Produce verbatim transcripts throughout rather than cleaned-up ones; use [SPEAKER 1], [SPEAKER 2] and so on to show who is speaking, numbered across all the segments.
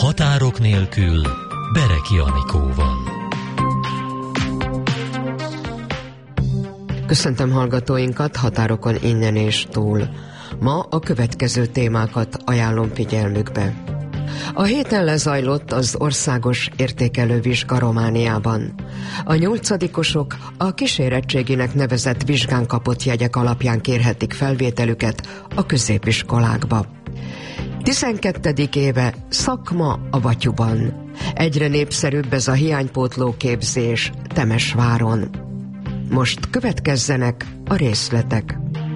[SPEAKER 1] Határok nélkül Bereki Anikóval.
[SPEAKER 2] Köszöntöm hallgatóinkat határokon innen és túl. Ma a következő témákat ajánlom figyelmükbe. A héten lezajlott az országos értékelővizsga Romániában. A nyolcadikosok a kísérettséginek nevezett vizsgán kapott jegyek alapján kérhetik felvételüket a középiskolákba. tizenkettedik éve szakma a Batyuban. Egyre népszerűbb ez a hiánypótló képzés Temesváron. Most következzenek a részletek.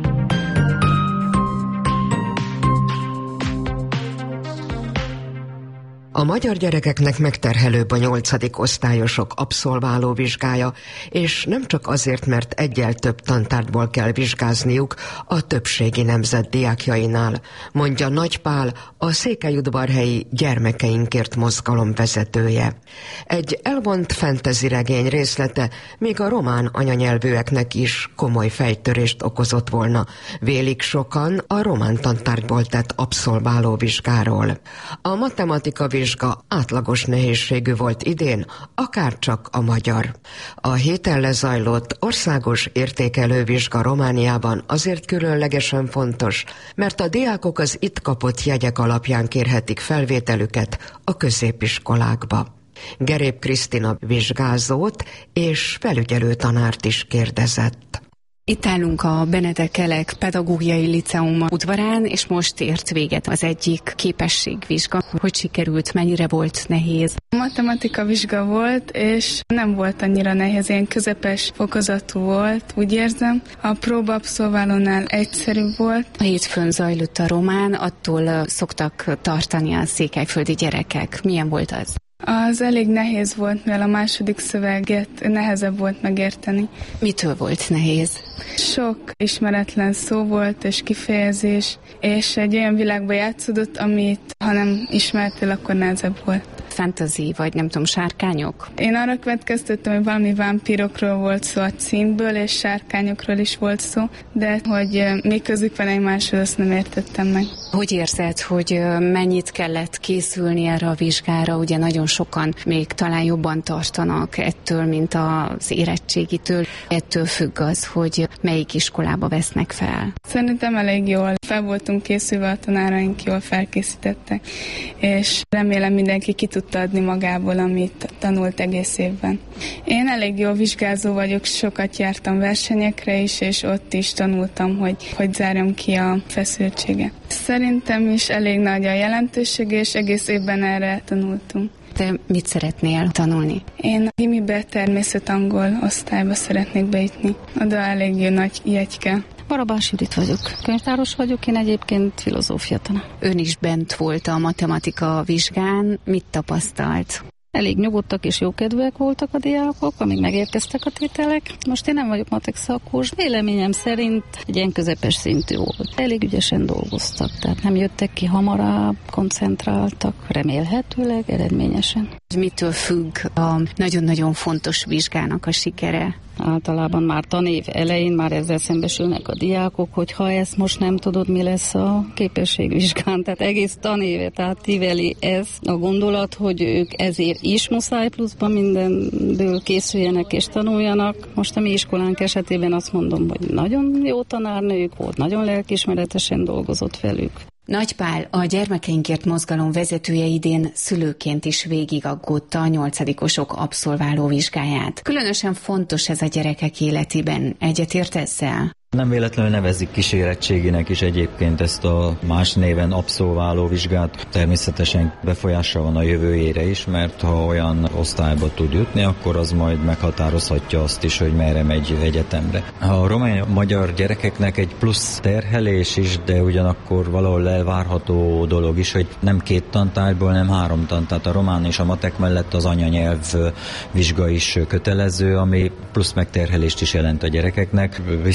[SPEAKER 2] A magyar gyerekeknek megterhelőbb a nyolcadik osztályosok abszolváló vizsgája, és nem csak azért, mert egyel több tantárgyból kell vizsgázniuk a többségi nemzet diákjainál, mondja Nagy Pál, a Székelyudvarhelyi Gyermekeinkért mozgalom vezetője. Egy elvont fantasy regény részlete még a román anyanyelvűeknek is komoly fejtörést okozott volna, vélik sokan a román tantárgyból tett abszolváló vizsgáról. A matematika vizsgáról vizsga átlagos nehézségű volt idén, akárcsak a magyar. A héten lezajlott országos értékelővizsga Romániában azért különlegesen fontos, mert a diákok az itt kapott jegyek alapján kérhetik felvételüket a középiskolákba. Gerép Krisztina vizsgázót és felügyelő tanárt is kérdezett.
[SPEAKER 3] Itt állunk a Benedek Elek Pedagógiai Liceum udvarán, és most ért véget az egyik képességvizsga. Hogy sikerült, mennyire volt nehéz?
[SPEAKER 4] A matematika vizsga volt, és nem volt annyira nehéz, ilyen közepes fokozatú volt, úgy érzem. A próba abszolválónál egyszerűbb volt.
[SPEAKER 3] A hétfőn zajlott a román, attól szoktak tartani a székelyföldi gyerekek. Milyen volt az?
[SPEAKER 4] Az elég nehéz volt, mivel a második szöveget nehezebb volt megérteni.
[SPEAKER 3] Mitől volt nehéz?
[SPEAKER 4] Sok ismeretlen szó volt és kifejezés, és egy olyan világban játszódott, amit ha nem ismertél, akkor nehezebb volt.
[SPEAKER 3] Fantasy, vagy nem tudom, sárkányok?
[SPEAKER 4] Én arra következtettem, hogy valami vámpírokról volt szó a címből, és sárkányokról is volt szó, de hogy mi közük van egymáshoz, azt nem értettem meg.
[SPEAKER 3] Hogy érzed, hogy mennyit kellett készülni erre a vizsgára? Ugye nagyon sokan még talán jobban tartanak ettől, mint az érettségitől. Ettől függ az, hogy melyik iskolába vesznek fel.
[SPEAKER 4] Szerintem elég jól fel voltunk készülve, a tanáraink jól felkészítettek, és remélem mindenki ki tudta adni magából, amit tanult egész évben. Én elég jó vizsgázó vagyok, sokat jártam versenyekre is, és ott is tanultam, hogy hogy zárjam ki a feszültséget. Szerintem is elég nagy a jelentőség, és egész évben erre tanultunk.
[SPEAKER 3] Te mit szeretnél tanulni?
[SPEAKER 4] Én a gimibe természet-angol osztályba szeretnék bejutni. Oda elég jó nagy jegyke.
[SPEAKER 5] Barabás Judit vagyok. Könyvtáros vagyok, én egyébként filozófia tanár.
[SPEAKER 3] Ön is bent volt a matematika vizsgán. Mit tapasztalt?
[SPEAKER 5] Elég nyugodtak és jókedvűek voltak a diákok, amíg megérkeztek a tételek. Most én nem vagyok matek szakos. Véleményem szerint egy ilyen közepes szintű volt. Elég ügyesen dolgoztak, tehát nem jöttek ki hamarabb, koncentráltak, remélhetőleg eredményesen.
[SPEAKER 3] Mitől függ a nagyon-nagyon fontos vizsgának a sikere?
[SPEAKER 5] Általában már tanév elején már ezzel szembesülnek a diákok, hogy ha ezt most nem tudod, mi lesz a képességvizsgán, tehát egész tanéve, tehát tiveli ez a gondolat, hogy ők ezért is muszáj pluszban mindenből készüljenek és tanuljanak. Most a mi iskolánk esetében azt mondom, hogy nagyon jó tanárnők volt, nagyon lelkiismeretesen dolgozott velük.
[SPEAKER 3] Nagy Pál, a Gyermekeinkért mozgalom vezetője idén szülőként is végigaggódta a nyolcadikosok abszolváló vizsgáját. Különösen fontos ez a gyerekek életében. Egyetért ezzel?
[SPEAKER 6] Nem véletlenül nevezik kísérettségének is egyébként ezt a más néven abszolváló vizsgát. Természetesen befolyással van a jövőjére is, mert ha olyan osztályba tud jutni, akkor az majd meghatározhatja azt is, hogy merre megy egyetemre. A román-magyar gyerekeknek egy plusz terhelés is, de ugyanakkor valahol elvárható dolog is, hogy nem két tantárgyból, nem három tantárgy. Tehát a román és a matek mellett az anyanyelv vizsga is kötelező, ami plusz megterhelést is jelent a gyerekeknek. Visszamenőleg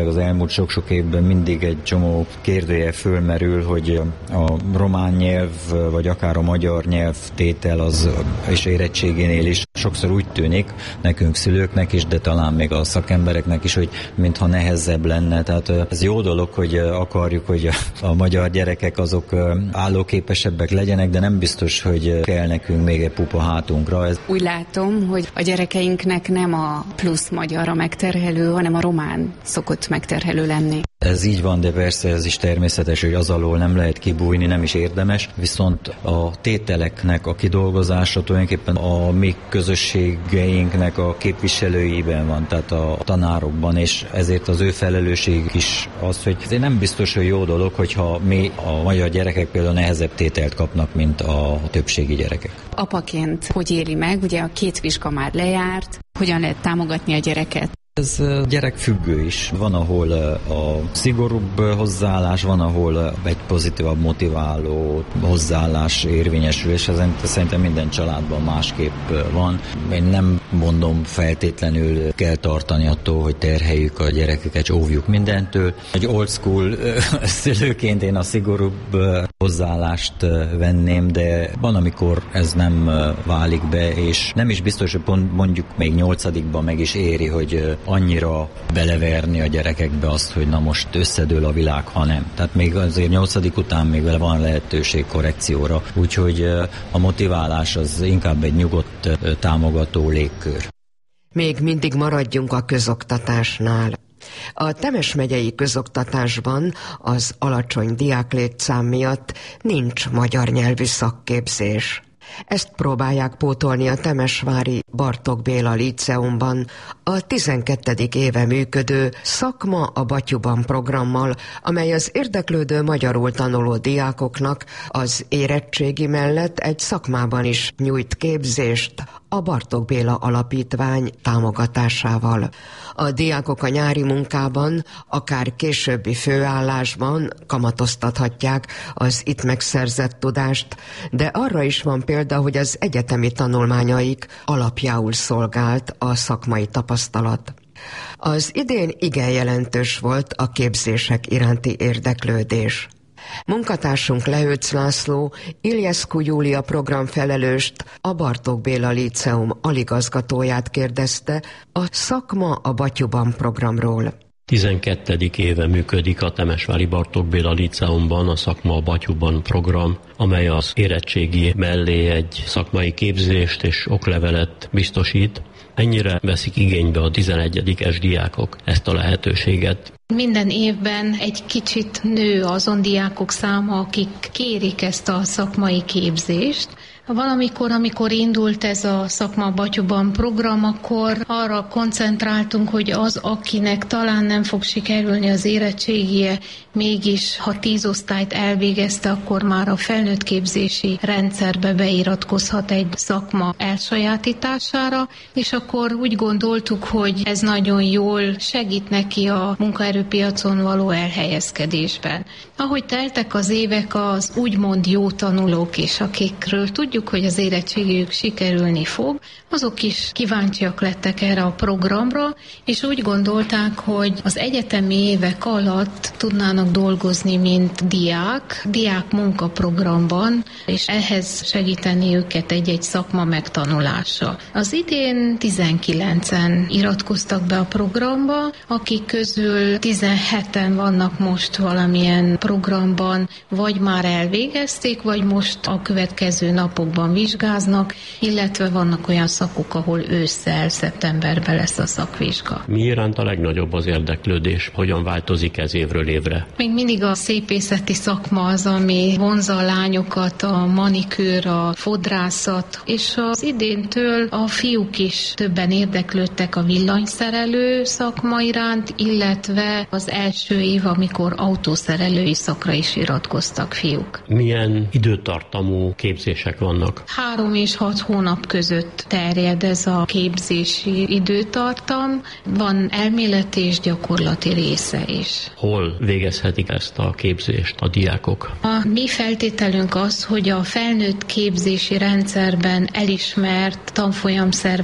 [SPEAKER 6] főleg az elmúlt sok-sok évben mindig egy csomó kérdője fölmerül, hogy a román nyelv, vagy akár a magyar nyelv tétel az és érettségénél is sokszor úgy tűnik nekünk szülőknek is, de talán még a szakembereknek is, hogy mintha nehezebb lenne. Tehát ez jó dolog, hogy akarjuk, hogy a magyar gyerekek azok állóképesebbek legyenek, de nem biztos, hogy kell nekünk még egy pupa hátunkra. Ez...
[SPEAKER 3] Úgy látom, hogy a gyerekeinknek nem a plusz magyar a megterhelő, hanem a román szokott megterhelő lenni.
[SPEAKER 6] Ez így van, de persze ez is természetes, hogy az alól nem lehet kibújni, nem is érdemes, viszont a tételeknek a kidolgozása tulajdonképpen a mi közösségeinknek a képviselőiben van, tehát a tanárokban, és ezért az ő felelősség is az, hogy ez nem biztos, hogy jó dolog, hogyha mi a magyar gyerekek például nehezebb tételt kapnak, mint a többségi gyerekek.
[SPEAKER 3] Apaként hogy éli meg, ugye a két vizsga már lejárt, hogyan lehet támogatni a gyereket?
[SPEAKER 6] Ez gyerekfüggő is. Van, ahol a szigorúbb hozzáállás, van, ahol egy pozitívabb, motiváló hozzáállás érvényesül, és ez szerintem minden családban másképp van. Én nem mondom feltétlenül kell tartani attól, hogy terheljük a gyerekeket, óvjuk mindentől. Egy old school szülőként én a szigorúbb hozzáállást venném, de van, amikor ez nem válik be, és nem is biztos, hogy pont mondjuk még nyolcadikban meg is éri, hogy annyira beleverni a gyerekekbe azt, hogy na most összedől a világ, ha nem. Tehát még azért nyolcadik után még vele van lehetőség korrekcióra, úgyhogy a motiválás az inkább egy nyugodt, támogató légkör.
[SPEAKER 2] Még mindig maradjunk a közoktatásnál. A Temes megyei közoktatásban az alacsony diáklétszám miatt nincs magyar nyelvű szakképzés. Ezt próbálják pótolni a temesvári Bartók Béla Líceumban a tizenkettedik éve működő Szakma a Batyuban programmal, amely az érdeklődő magyarul tanuló diákoknak az érettségi mellett egy szakmában is nyújt képzést a Bartók Béla Alapítvány támogatásával. A diákok a nyári munkában, akár későbbi főállásban kamatoztathatják az itt megszerzett tudást, de arra is van példa, hogy az egyetemi tanulmányaik alapjául szolgált a szakmai tapasztalat. Az idén igen jelentős volt a képzések iránti érdeklődés. Munkatársunk Lehőc László, Iliescu Júlia programfelelőst, a Bartók Béla Líceum aligazgatóját kérdezte a Szakma a Batyuban programról.
[SPEAKER 7] tizenkettedik éve működik a temesvári Bartók Béla Líceumban a Szakma a Batyuban program, amely az érettségi mellé egy szakmai képzést és oklevelet biztosít. Ennyire veszik igénybe a tizenegyedikes diákok ezt a lehetőséget.
[SPEAKER 8] Minden évben egy kicsit nő azon diákok száma, akik kérik ezt a szakmai képzést. Valamikor, amikor indult ez a Szakma a Batyuban program, akkor arra koncentráltunk, hogy az, akinek talán nem fog sikerülni az érettségie, mégis ha tíz osztályt elvégezte, akkor már a felnőtt képzési rendszerbe beiratkozhat egy szakma elsajátítására, és akkor úgy gondoltuk, hogy ez nagyon jól segít neki a munkaerőpiacon való elhelyezkedésben. Ahogy teltek az évek, az úgymond jó tanulók is, akikről tudjuk, hogy az érettségük sikerülni fog, azok is kíváncsiak lettek erre a programra, és úgy gondolták, hogy az egyetemi évek alatt tudnának dolgozni, mint diák, diák munkaprogramban, és ehhez segíteni őket egy-egy szakma megtanulása. Az idén tizenkilencen iratkoztak be a programba, akik közül tizenheten vannak most valamilyen programban, vagy már elvégezték, vagy most a következő napokban vizsgáznak, illetve vannak olyan szakok, ahol ősszel, szeptemberben lesz a szakvizsga.
[SPEAKER 7] Mi iránt a legnagyobb az érdeklődés? Hogyan változik ez évről évre?
[SPEAKER 8] Még mindig a szépészeti szakma az, ami vonzza a lányokat, a manikűr, a fodrászat, és az idéntől a fiúk is többen érdeklődtek a villanyszerelő szakma iránt, illetve az első év, amikor autószerelői szakra is iratkoztak fiúk.
[SPEAKER 7] Milyen időtartamú képzések vannak?
[SPEAKER 8] Három és hat hónap között terjed ez a képzési időtartam. Van elméleti és gyakorlati része is.
[SPEAKER 7] Hol végezhetik ezt a képzést a diákok?
[SPEAKER 8] A mi feltételünk az, hogy a felnőtt képzési rendszerben elismert tanfolyamszervező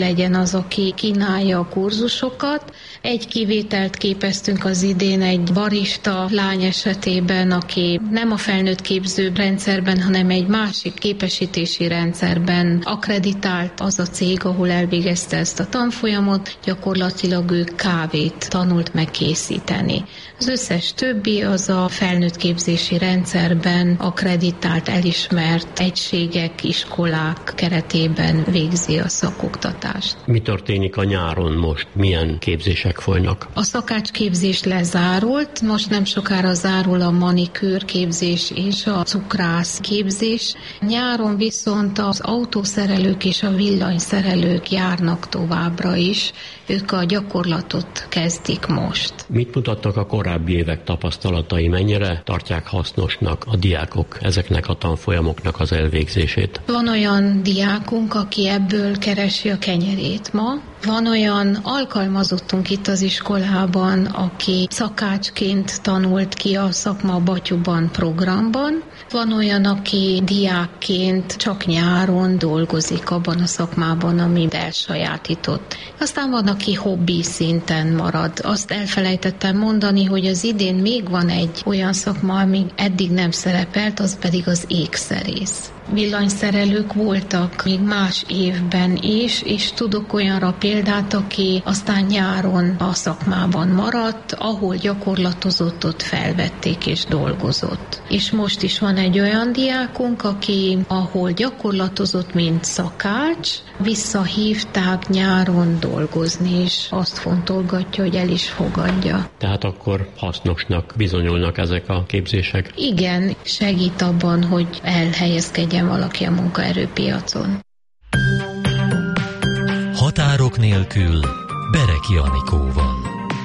[SPEAKER 8] legyen az, aki kínálja a kurzusokat. Egy kivételt képeztünk az idén egy barista lány esetében, aki nem a felnőtt képző rendszerben, hanem egy másik képesítési rendszerben akkreditált az a cég, ahol elvégezte ezt a tanfolyamot, gyakorlatilag ő kávét tanult megkészíteni. Az összes többi az a felnőtt képzési rendszerben akkreditált, elismert egységek, iskolák keretében végzi a szakoktatást.
[SPEAKER 7] Mi történik a nyáron most? Milyen képzések folynak?
[SPEAKER 8] A szakácsképzés lezárult, most nem sokára zárul a manikűr képzés és a cukrász képzés. Nyáron viszont az autószerelők és a villanyszerelők járnak továbbra is. Ők a gyakorlatot kezdik most.
[SPEAKER 7] Mit mutattak a korábbi évek tapasztalatai? Mennyire tartják hasznosnak a diákok ezeknek a tanfolyamoknak az elvégzését?
[SPEAKER 8] Van olyan diákunk, aki ebből keresi a kenyerét ma. Van olyan alkalmazottunk itt az iskolában, aki szakácsként tanult ki a Szakma Batyuban programban. Van olyan, aki diákként csak nyáron dolgozik abban a szakmában, ami elsajátított. Aztán van, aki hobbi szinten marad. Azt elfelejtettem mondani, hogy az idén még van egy olyan szakma, ami eddig nem szerepelt, az pedig az ékszerész. Villanyszerelők voltak még más évben is, és tudok olyanra példát, aki aztán nyáron a szakmában maradt, ahol gyakorlatozott, ott felvették és dolgozott. És most is van egy olyan diákunk, aki ahol gyakorlatozott, mint szakács, visszahívták nyáron dolgozni, és azt fontolgatja, hogy el is fogadja.
[SPEAKER 7] Tehát akkor hasznosnak bizonyulnak ezek a képzések?
[SPEAKER 8] Igen, segít abban, hogy elhelyezkedjen valaki a munkaerőpiacon.
[SPEAKER 1] Határok nélkül Bereki Anikóval.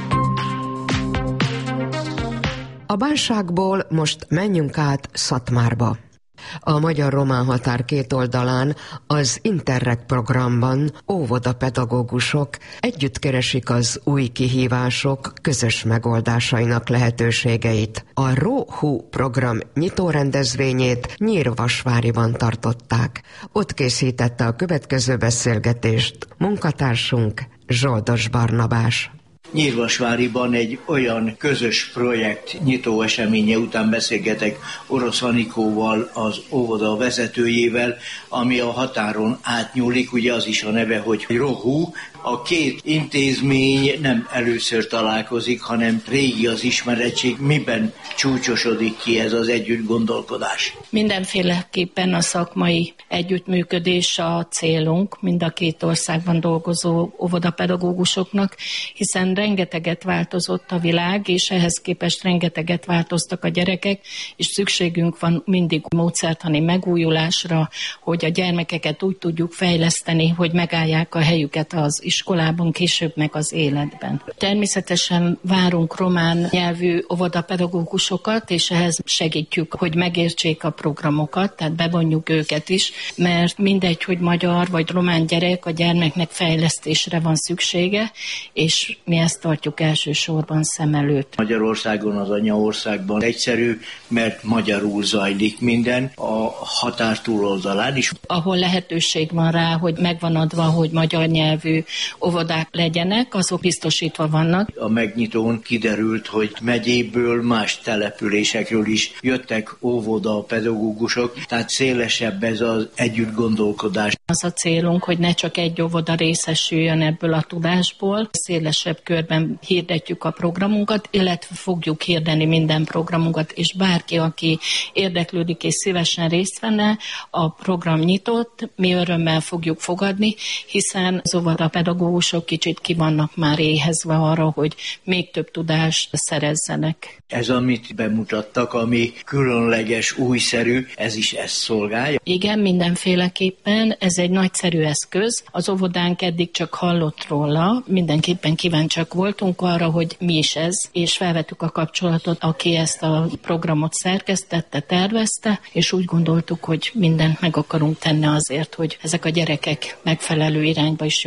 [SPEAKER 2] A Bánságból most menjünk át Szatmárba. A magyar-román határ két oldalán az Interreg programban óvodapedagógusok együtt keresik az új kihívások közös megoldásainak lehetőségeit. A RóHú program nyitórendezvényét Nyírvasváriban tartották. Ott készítette a következő beszélgetést munkatársunk, Zsoldos Barnabás.
[SPEAKER 9] Nyírvasváriban egy olyan közös projekt nyitó eseménye után beszélgetek Orosz Anikóval, az óvoda vezetőjével, ami a határon átnyúlik, ugye az is a neve, hogy RóHú. A két intézmény nem először találkozik, hanem régi az ismerettség. Miben csúcsosodik ki ez az együttgondolkodás?
[SPEAKER 10] Mindenféleképpen a szakmai együttműködés a célunk mind a két országban dolgozó óvodapedagógusoknak, hiszen rengeteget változott a világ, és ehhez képest rengeteget változtak a gyerekek, és szükségünk van mindig módszertani megújulásra, hogy a gyermekeket úgy tudjuk fejleszteni, hogy megállják a helyüket az iskolában, később meg az életben. Természetesen várunk román nyelvű óvodapedagógusokat, és ehhez segítjük, hogy megértsék a programokat, tehát bevonjuk őket is, mert mindegy, hogy magyar vagy román gyerek, a gyermeknek fejlesztésre van szüksége, és mi ezt tartjuk elsősorban szem előtt.
[SPEAKER 9] Magyarországon, az anyaországban egyszerű, mert magyarul zajlik minden, a határ túloldalán is.
[SPEAKER 10] Ahol lehetőség van rá, hogy megvan adva, hogy magyar nyelvű óvodák legyenek, azok biztosítva vannak.
[SPEAKER 9] A megnyitón kiderült, hogy megyéből, más településekről is jöttek óvoda pedagógusok, tehát szélesebb ez az együttgondolkodás.
[SPEAKER 10] Az a célunk, hogy ne csak egy óvoda részesüljön ebből a tudásból, szélesebb körben hirdetjük a programunkat, illetve fogjuk hirdeni minden programunkat, és bárki, aki érdeklődik és szívesen részt venne, a program nyitott, mi örömmel fogjuk fogadni, hiszen az óvodapedagógusok kicsit ki vannak már éhezve arra, hogy még több tudást szerezzenek.
[SPEAKER 9] Ez, amit bemutattak, ami különleges, újszerű, ez is ezt szolgálja?
[SPEAKER 10] Igen, mindenféleképpen. Ez egy nagyszerű eszköz. Az óvodánk eddig csak hallott róla. Mindenképpen kíváncsiak voltunk arra, hogy mi is ez, és felvettük a kapcsolatot, aki ezt a programot szerkesztette, tervezte, és úgy gondoltuk, hogy mindent meg akarunk tenni azért, hogy ezek a gyerekek megfelelő irányba is jól fejlődjenek,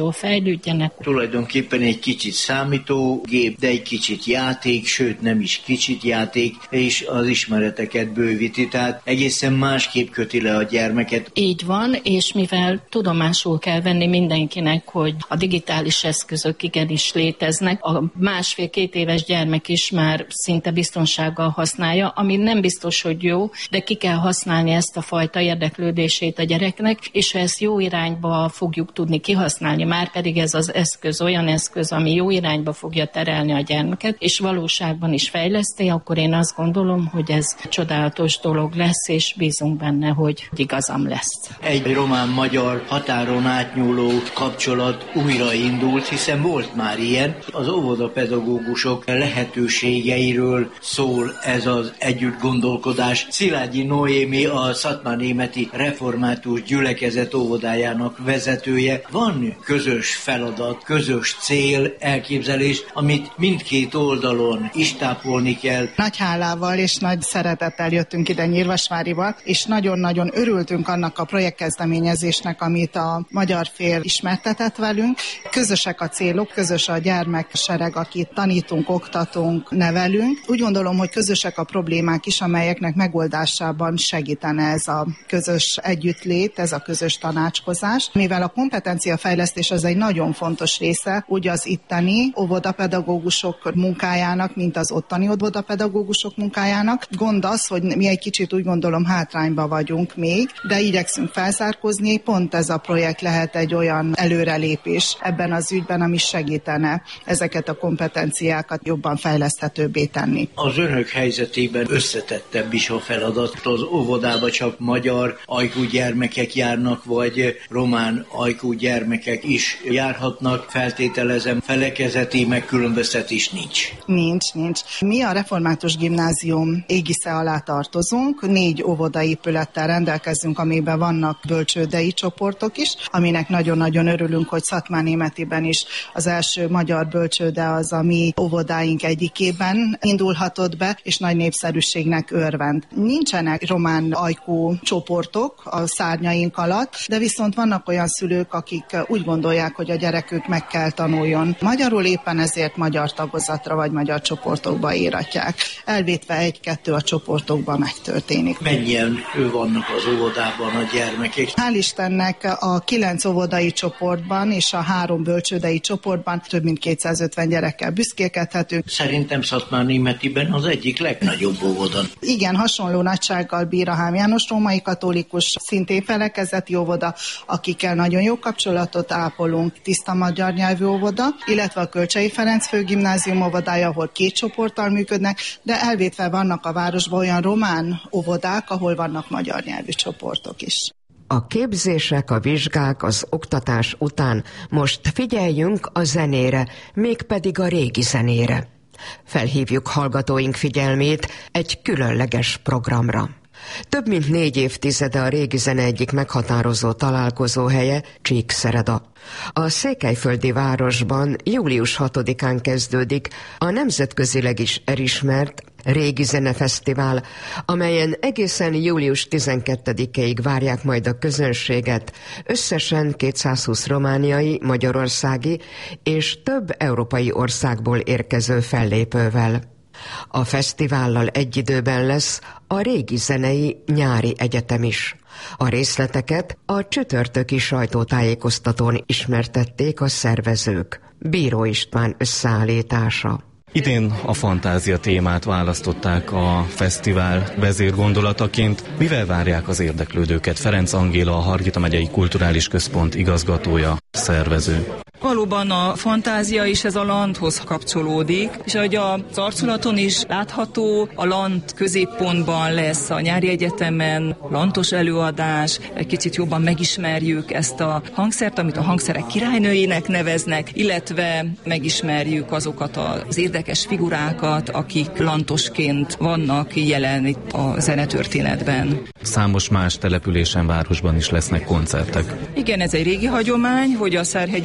[SPEAKER 10] fejlődjenek.
[SPEAKER 9] Tulajdonképpen egy kicsit számítógép, de egy kicsit játék, sőt nem is kicsit játék, és az ismereteket bővíti, tehát egészen másképp köti le a gyermeket.
[SPEAKER 10] Így van, és mivel tudomásul kell venni mindenkinek, hogy a digitális eszközök igenis léteznek, a másfél-két éves gyermek is már szinte biztonsággal használja, ami nem biztos, hogy jó, de ki kell használni ezt a fajta érdeklődését a gyereknek, és ha ezt jó irányba fogjuk tudni kihasználni, már pedig ez az eszköz olyan eszköz, ami jó irányba fogja terelni a gyermeket, és valóságban is fejleszti, akkor én azt gondolom, hogy ez csodálatos dolog lesz, és bízunk benne, hogy igazam lesz.
[SPEAKER 9] Egy román-magyar határon átnyúló kapcsolat újraindult, hiszen volt már ilyen. Az óvodapedagógusok lehetőségeiről szól ez az együtt gondolkodás. Szilágyi Noémi, a szatmárnémeti református gyülekezet óvodájának vezetője. Van közös feladat, közös cél, elképzelés, amit mindkét oldalon is tápolni kell.
[SPEAKER 11] Nagy hálával és nagy szeretettel jöttünk ide Nyírvasváriba, és nagyon-nagyon örültünk annak a projektkezdeményezésnek, amit a magyar fél ismertetett velünk. Közösek a célok, közös a gyermeksereg, akit tanítunk, oktatunk, nevelünk. Úgy gondolom, hogy közösek a problémák is, amelyeknek megoldásában segítene ez a közös együttlét, ez a közös tanácskozás. Mivel a kompetenciafejlesztés az egy nagyon fontos része, úgy az itteni óvodapedagógusok munkájának, mint az ottani óvodapedagógusok munkájának. Gond az, hogy mi egy kicsit úgy gondolom hátrányba vagyunk még, de igyekszünk felzárkózni. Pont ez a projekt lehet egy olyan előrelépés ebben az ügyben, ami segítene ezeket a kompetenciákat jobban fejleszthetőbbé tenni.
[SPEAKER 9] Az önök helyzetében összetettebb is a feladat. Az óvodába csak magyar ajkú gyermekek járnak, vagy román ajkú gyermekek is járhatnak, feltételezem, felekezeti megkülönböztetés nincs.
[SPEAKER 11] Nincs, nincs. Mi a Református Gimnázium égisze alá tartozunk, négy óvodaépülettel rendelkezünk, amiben vannak bölcsődei csoportok is, aminek nagyon-nagyon örülünk, hogy Szatmárnémetiben is az első magyar bölcsőde az a mi óvodáink egyikében indulhatott be, és nagy népszerűségnek örvend. Nincsenek román ajkú csoportok a szárnyaink alatt, de viszont vannak olyan szülők, akik úgy gondolják, hogy a gyerekük meg kell tanuljon magyarul, éppen ezért magyar tagozatra vagy magyar csoportokba íratják. Elvétve egy-kettő a csoportokban megtörténik.
[SPEAKER 9] Mennyien vannak az óvodában a gyermekek?
[SPEAKER 11] Hál' Istennek a kilenc óvodai csoportban és a három bölcsődei csoportban több mint kétszázötven gyerekkel büszkélkedhetünk.
[SPEAKER 9] Szerintem Szatmárnémetiben az egyik legnagyobb óvoda.
[SPEAKER 11] Igen, hasonló nagysággal bír a Hám János római katolikus, szintén felekezeti óvoda, akikkel nagyon jó kapcsolatot ápolunk, tiszta magyar nyelvű óvoda, illetve a Kölcsei Ferenc Főgimnázium óvodája, ahol két csoporttal működnek, de elvétve vannak a városban olyan román óvodák, ahol vannak magyar nyelvű csoportok is.
[SPEAKER 2] A képzések, a vizsgák, az oktatás után most figyeljünk a zenére, mégpedig a régi zenére. Felhívjuk hallgatóink figyelmét egy különleges programra. Több mint négy évtizede a régi zene egyik meghatározó találkozóhelye Csíkszereda. A székelyföldi városban július hatodikán kezdődik a nemzetközileg is elismert Régi Zenefesztivál, amelyen egészen július tizenkettedikéig várják majd a közönséget, összesen kétszázhúsz romániai, magyarországi és több európai országból érkező fellépővel. A fesztivállal egy időben lesz a Régi Zenei Nyári Egyetem is. A részleteket a csütörtöki sajtótájékoztatón ismertették a szervezők. Bíró István összeállítása.
[SPEAKER 12] Idén a fantázia témát választották a fesztivál vezérgondolataként. Mivel várják az érdeklődőket? Ferenc Angéla, a Hargita megyei kulturális központ igazgatója, szervező.
[SPEAKER 13] Valóban a fantázia is ez a landhoz kapcsolódik, és ahogy az arculaton is látható, a land középpontban lesz a nyári egyetemen lantos előadás, egy kicsit jobban megismerjük ezt a hangszert, amit a hangszerek királynőjének neveznek, illetve megismerjük azokat az érdekes figurákat, akik lantosként vannak jelen itt a zenetörténetben.
[SPEAKER 12] Számos más településen, városban is lesznek koncertek.
[SPEAKER 13] Igen, ez egy régi hagyomány, hogy a Szerhegyi Lázár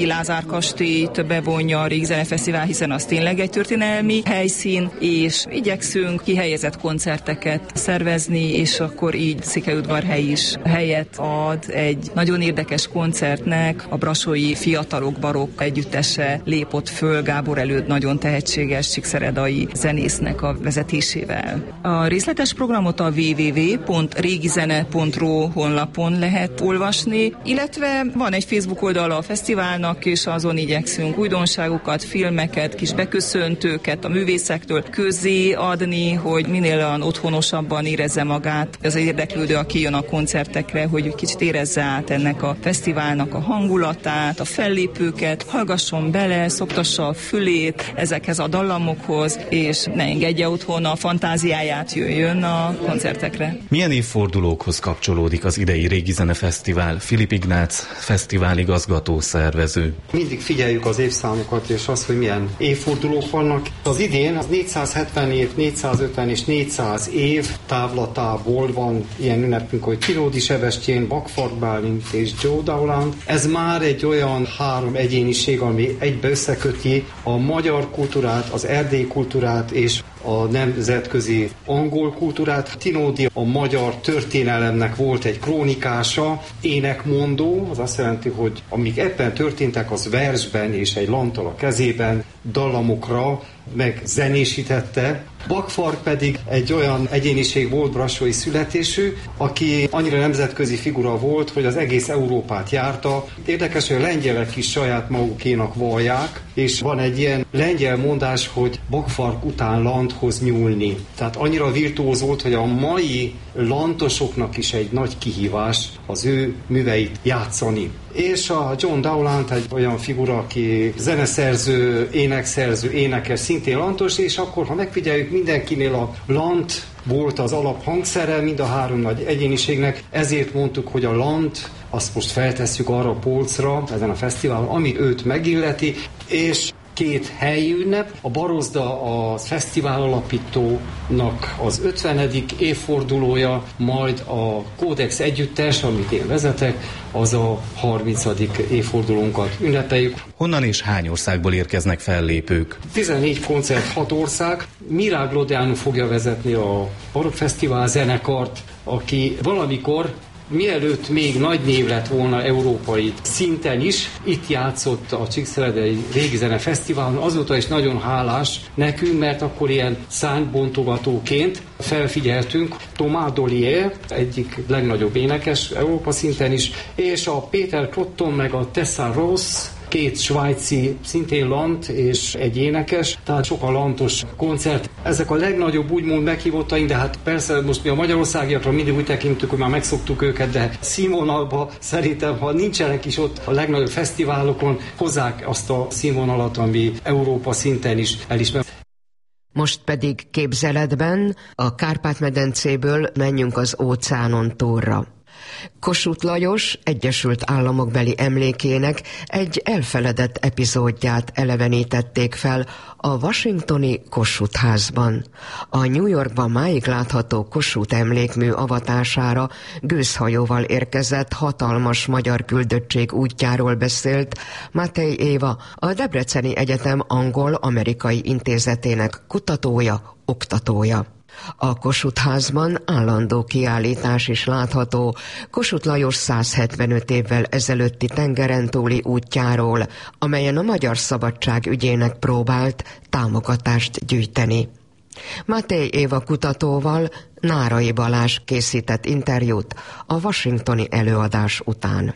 [SPEAKER 13] kastélyt bevonja a Régi Zenefesztivál, hiszen az tényleg egy történelmi helyszín, és igyekszünk kihelyezett koncerteket szervezni, és akkor így Székelyudvarhely is helyet ad egy nagyon érdekes koncertnek. A brassói fiatalok barokk együttese lépott föl Gábor Előd nagyon tehetséges csíkszeredai zenésznek a vezetésével. A részletes programot a double-u double-u double-u pont régizene pont ro honlapon lehet olvasni, illetve van egy Facebook oldala a fesztiválnak, és azon igyekszünk újdonságokat, filmeket, kis beköszöntőket a művészektől közzé adni, hogy minél olyan otthonosabban érezze magát az érdeklődő, aki jön a koncertekre, hogy kicsit érezze át ennek a fesztiválnak a hangulatát, a fellépőket, hallgasson bele, szoktassa a fülét ezekhez a dallamokhoz, és ne engedje otthon a fantáziáját, jöjjön a koncertekre.
[SPEAKER 12] Milyen évfordulókhoz kapcsolódik az idei Régi Zene Fesztivál? Filip Ignác, fesztivál igazgató, szervező.
[SPEAKER 14] Mindig figyeljük az évszámokat, és azt, hogy milyen évfordulók vannak. Az idén az négyszázhetven év, négyszázötven és négyszáz év távlatából van ilyen ünnepünk, hogy Kinódi Sebestyén, Bakfak Bálint és Joe Dowland. Ez már egy olyan három egyéniség, ami egybe összeköti a magyar kultúrát, az erdélyi kultúrát és a nemzetközi angol kultúrát. Tinódi a magyar történelemnek volt egy krónikása, énekmondó, az azt jelenti, hogy amik ebben történtek, az versben és egy lanttal a kezében dallamokra megzenésítette. Bakfark pedig egy olyan egyéniség volt, brassói születésű, aki annyira nemzetközi figura volt, hogy az egész Európát járta. Érdekes, hogy a lengyelek is saját magukénak vallják, és van egy ilyen lengyel mondás, hogy Bakfark után landhoz nyúlni. Tehát annyira virtuóz volt, hogy a mai lantosoknak is egy nagy kihívás az ő műveit játszani. És a John Dowland egy olyan figura, aki zeneszerző, énekszerző, énekes, szintén lantos, és akkor, ha megfigyeljük, mindenkinél a lant volt az alaphangszere, mind a három nagy egyéniségnek, ezért mondtuk, hogy a lant, azt most feltesszük arra a polcra, ezen a fesztiválon, ami őt megilleti, és két helyi ünnep, a Barozda a fesztivál alapítónak az ötvenedik évfordulója, majd a Kódex együttes, amit én vezetek, az a harmincadik évfordulónkat ünnepeljük.
[SPEAKER 12] Honnan és hány országból érkeznek fellépők?
[SPEAKER 14] tizennégy koncert, hat ország. Mirák Lodiano fogja vezetni a Barokk Fesztivál zenekart, aki valamikor, mielőtt még nagy név lett volna európai szinten is, itt játszott a Csíkszeredai Régi Zene Fesztiválon, azóta is nagyon hálás nekünk, mert akkor ilyen szárnybontogatóként felfigyeltünk Thomas Dollier, egyik legnagyobb énekes Európa szinten is, és a Péter Crotton meg a Tessa Ross, két svájci, szintén lant és egy énekes, tehát sok a lantos koncert. Ezek a legnagyobb úgymond meghívottaink, de hát persze most mi a magyarországiakra mindig úgy tekintünk, hogy már megszoktuk őket, de színvonalba szerintem, ha nincsenek is ott a legnagyobb fesztiválokon, hozzák azt a színvonalat, ami Európa szinten is elismer.
[SPEAKER 2] Most pedig képzeletben a Kárpát-medencéből menjünk az óceánon túlra. Kossuth Lajos Egyesült Államokbeli emlékének egy elfeledett epizódját elevenítették fel a washingtoni Kossuth házban. A New Yorkban máig látható Kossuth emlékmű avatására gőzhajóval érkezett hatalmas magyar küldöttség útjáról beszélt Máté Éva, a Debreceni Egyetem angol-amerikai intézetének kutatója, oktatója. A Kossuth házban állandó kiállítás is látható Kossuth Lajos százhetvenöt évvel ezelőtti tengerentúli útjáról, amelyen a magyar szabadság ügyének próbált támogatást gyűjteni. Máté Éva kutatóval Nárai Balázs készített interjút a washingtoni előadás után.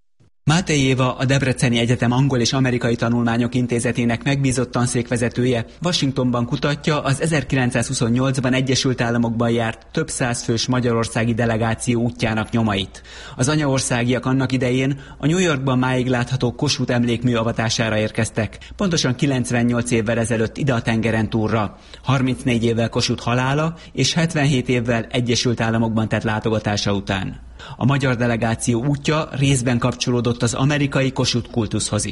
[SPEAKER 15] Máté Éva, a Debreceni Egyetem Angol és Amerikai Tanulmányok Intézetének megbízott tanszékvezetője, Washingtonban kutatja az ezerkilencszázhuszonnyolcban Egyesült Államokban járt több százfős magyarországi delegáció útjának nyomait. Az anyaországiak annak idején a New Yorkban máig látható Kossuth emlékmű avatására érkeztek, pontosan kilencvennyolc évvel ezelőtt ide a tengeren túlra, harmincnégy évvel Kossuth halála és hetvenhét évvel Egyesült Államokban tett látogatása után. A magyar delegáció útja részben kapcsolódott az amerikai Kossuth kultuszhoz is.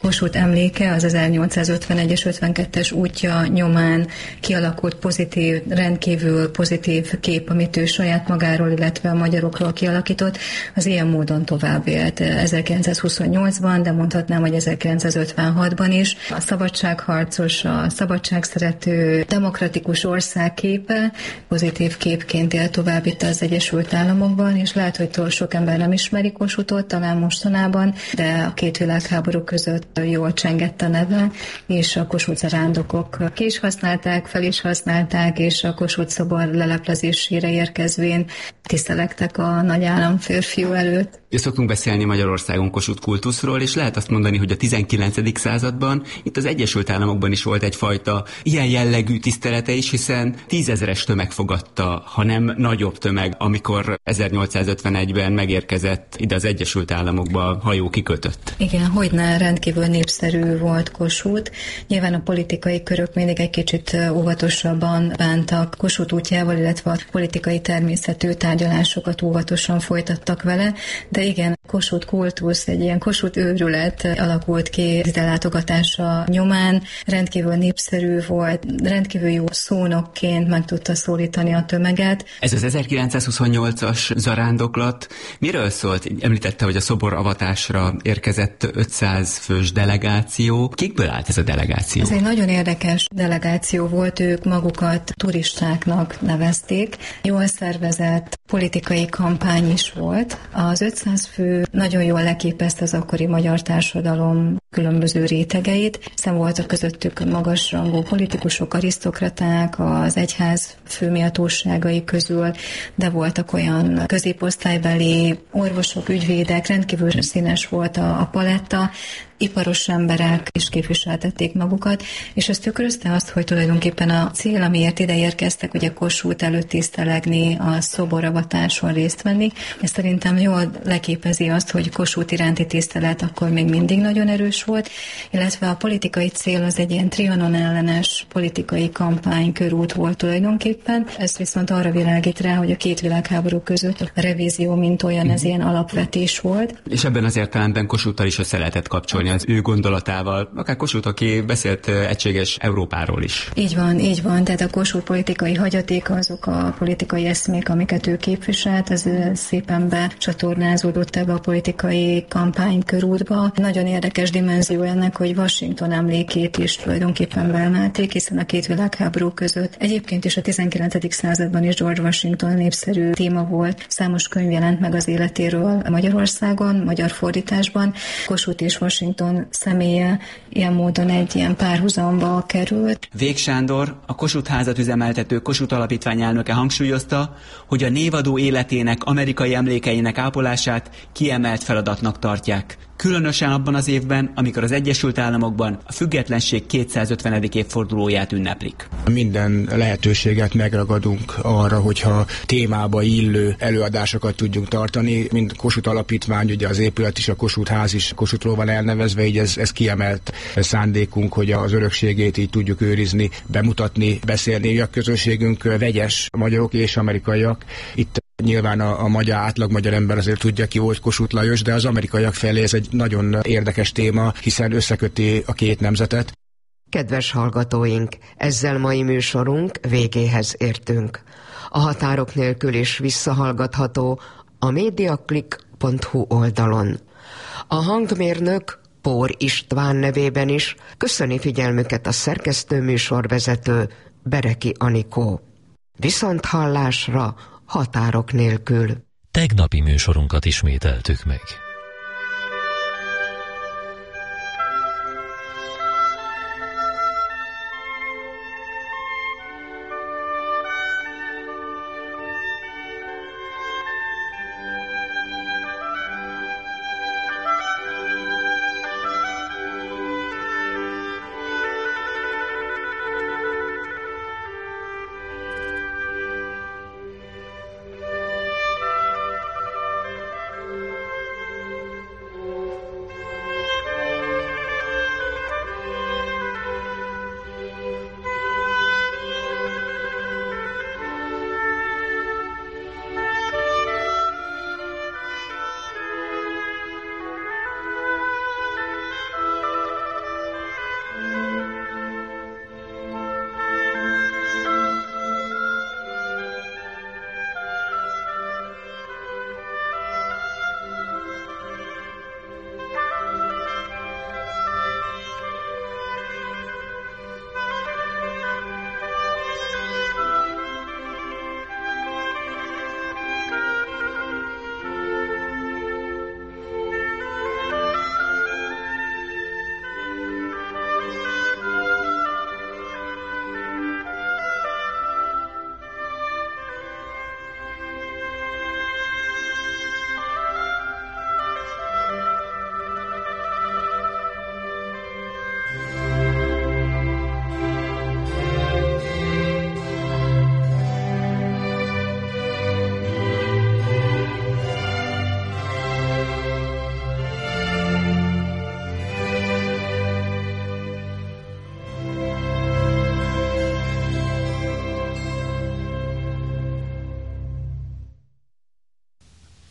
[SPEAKER 16] Kossuth emléke az ezernyolcszázötvenegy ötvenkettes útja nyomán kialakult pozitív, rendkívül pozitív kép, amit ő saját magáról, illetve a magyarokról kialakított, az ilyen módon tovább élt ezerkilencszázhuszonnyolcban, de mondhatnám, hogy ezerkilencszázötvenhatban is. A szabadságharcos, a szabadságszerető, demokratikus ország képe pozitív képként él tovább itt az Egyesült Államokban, és lehet, hogy túl sok ember nem ismeri Kossuthot, talán mostanában, de a két világháború között jól csengett a neve, és a Kossuth zarándokok ki is használták, fel is használták, és a Kossuth szobor leleplezésére érkezvén tisztelektek a nagy állam férfiú előtt.
[SPEAKER 15] Szoktunk beszélni Magyarországon Kossuth kultuszról, és lehet azt mondani, hogy a tizenkilencedik században itt az Egyesült Államokban is volt egyfajta ilyen jellegű tisztelete is, hiszen tízezeres tömeg fogadta, ha nem nagyobb tömeg, amikor ezernyolcszázötvenegyben megérkezett ide az Egyesült Államokba, hajó kikötött.
[SPEAKER 16] Igen, hogyne, rendkívül népszerű volt Kossuth. Nyilván a politikai körök mindig egy kicsit óvatosabban bántak Kossuth útjával, illetve a politikai természetű tárgyalásokat óvatosan folytattak vele, de igen, Kossuth kultusz, egy ilyen Kossuth őrület alakult ki ide látogatása nyomán, rendkívül népszerű volt, rendkívül jó szónokként meg tudta szólítani a tömeget.
[SPEAKER 15] Ez az ezerkilencszázhuszonnyolcas zarándoklat miről szólt? Említette, hogy a szobor avatásra érkezett ötszáz fős delegáció. Kikből állt ez a delegáció?
[SPEAKER 16] Ez egy nagyon érdekes delegáció volt, ők magukat turistáknak nevezték. Jól szervezett politikai kampány is volt. Az ötszáz fő nagyon jól leképezte az akkori magyar társadalom különböző rétegeit, hiszen voltak közöttük magasrangú politikusok, arisztokraták, az egyház főméltóságai közül, de voltak olyan középosztálybeli orvosok, ügyvédek, rendkívül színes volt a, a paletta, iparos emberek is képviseltették magukat, és ez tükrözte azt, hogy tulajdonképpen a cél, amiért ide érkeztek, ugye Kossuth előtt tisztelegni, a szoboravatáson részt venni, ez szerintem jól leképezi azt, hogy Kossuth iránti tisztelet akkor még mindig nagyon erős volt, illetve a politikai cél az egy ilyen Trianon ellenes politikai kampány körút volt tulajdonképpen. Ez viszont arra világít rá, hogy a két világháború között a revízió, mint olyan, ez ilyen alapvetés volt.
[SPEAKER 15] És ebben az értelemben Kossuthtal is össze lehetett kapcsolni az ő gondolatával, akár Kossuth, aki beszélt egységes Európáról is.
[SPEAKER 16] Így van, így van, tehát a Kossuth politikai hagyatéka, azok a politikai eszmék, amiket ő képviselt, az szépen becsatornázódott ebbe a politikai kampánykörútba. Nagyon érdekes dimenzió ennek, hogy Washington emlékét is tulajdonképpen beemelték, hiszen a két világháború között egyébként is a tizenkilencedik században is George Washington népszerű téma volt. Számos könyv jelent meg az életéről Magyarországon, magyar fordításban. Kossuth és Washington személye ilyen módon egy ilyen párhuzamba került.
[SPEAKER 15] Vég Sándor, a Kossuth házat üzemeltető Kossuth Alapítvány elnöke hangsúlyozta, hogy a névadó életének, amerikai emlékeinek ápolását kiemelt feladatnak tartják. Különösen abban az évben, amikor az Egyesült Államokban a függetlenség kétszázötvenedik évfordulóját ünneplik.
[SPEAKER 17] Minden lehetőséget megragadunk arra, hogyha témába illő előadásokat tudjunk tartani, mint Kossuth Alapítvány, ugye az épület is, a Kossuth ház is Kossuthról van elnevezve, így ez, ez kiemelt szándékunk, hogy az örökségét így tudjuk őrizni, bemutatni, beszélni. A közönségünk vegyes, magyarok és amerikaiak. Itt nyilván a, a magyar, átlag magyar ember azért tudja ki volt Kossuth Lajos, de az amerikaiak felé ez egy nagyon érdekes téma, hiszen összeköti a két nemzetet.
[SPEAKER 2] Kedves hallgatóink, ezzel mai műsorunk végéhez értünk. A határok nélkül is visszahallgatható a mediaclick pont hu oldalon. A hangmérnök Pór István nevében is köszöni figyelmüket a szerkesztő műsorvezető Bereki Anikó. Viszont hallásra határok nélkül.
[SPEAKER 1] Tegnapi műsorunkat ismételtük meg.